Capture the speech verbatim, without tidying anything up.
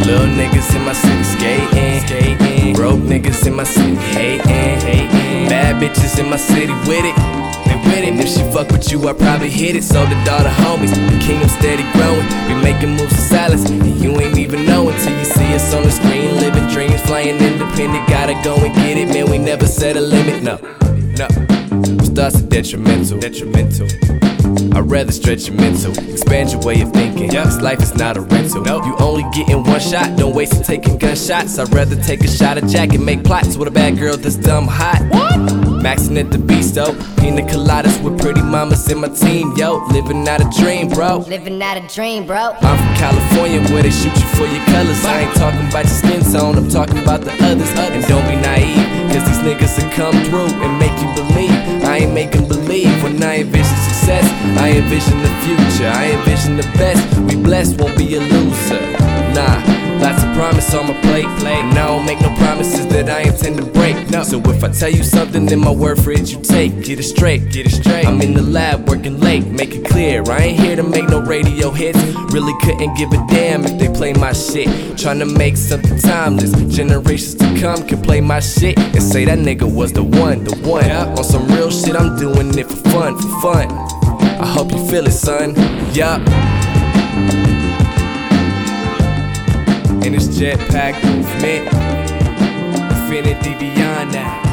Little niggas in my city skating, skating. Broke niggas in my city hating, hating. Bad bitches in my city with it, they with it. And if she fuck with you, I probably hit it. So the daughter homies, the kingdom steady growing. We making moves in silence, and you ain't even know until you see us on the screen. Living dreams, flying independent. Gotta go and get it, man. We never set a limit, no, no. Starts are detrimental, detrimental. I'd rather stretch your mental, expand your way of thinking. Yep. This life is not a rental. Nope. You only getting one shot, don't waste it taking gunshots. I'd rather take a shot of Jack and make plots with a bad girl that's dumb hot. What? Maxing at the bistro, pina coladas with pretty mamas in my team. Yo, living out a dream, bro. Living out a dream, bro. I'm from California where they shoot you for your colors. I ain't talking about your skin tone, I'm talking about the others. And don't be naive, cause these niggas will come through and make you believe. I ain't making believe when I envision success. I envision the future, I envision the best. We blessed, won't be a loser. Nah, lots of promise on my plate, plate. And I don't make no promises that I intend to break. No. So if I tell you something, then my word for it you take. Get it straight, get it straight. I'm in the lab working late, make it clear. I ain't here to make no radio hits. Really couldn't give a damn if they play my shit. Trying to make something timeless. Generations to come can play my shit and say that nigga was the one, the one. On some real shit, I'm doing it for fun, for fun. I hope you feel it, son. Yup. In this jetpack movement, infinity beyond that.